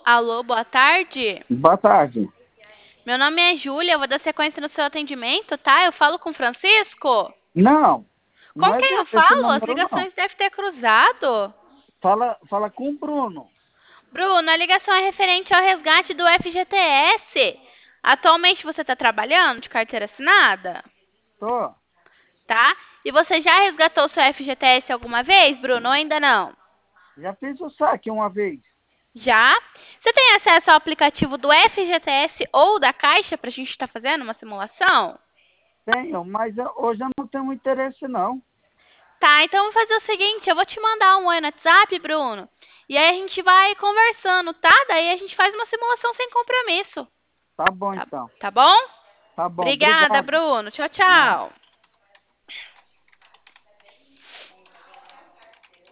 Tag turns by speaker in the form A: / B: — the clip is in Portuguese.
A: Alô, boa tarde.
B: Boa tarde.
A: Meu nome é Júlia, eu vou dar sequência no seu atendimento, tá? Eu falo com o Francisco?
B: Não, não
A: Com
B: é
A: quem eu
B: esse
A: falo? As
B: número, não.
A: ligações devem ter cruzado.
B: Fala com o Bruno.
A: Bruno, a ligação é referente ao resgate do FGTS. Atualmente você está trabalhando de carteira assinada,
B: Tô.
A: tá? E você já resgatou seu FGTS alguma vez, Bruno, ou ainda não?
B: Já fiz o saque uma vez.
A: Já? Você tem acesso ao aplicativo do FGTS ou da Caixa para a gente estar fazendo uma simulação?
B: Tenho, mas hoje eu não tenho interesse, não.
A: Tá, então vamos fazer o seguinte, eu vou te mandar um oi no WhatsApp, Bruno. E aí a gente vai conversando, tá? Daí a gente faz uma simulação sem compromisso.
B: Tá bom,
A: Tá,
B: então.
A: tá bom?
B: Tá bom,
A: Obrigada,
B: obrigado.
A: Bruno. Tchau,
B: Nada.
A: tchau.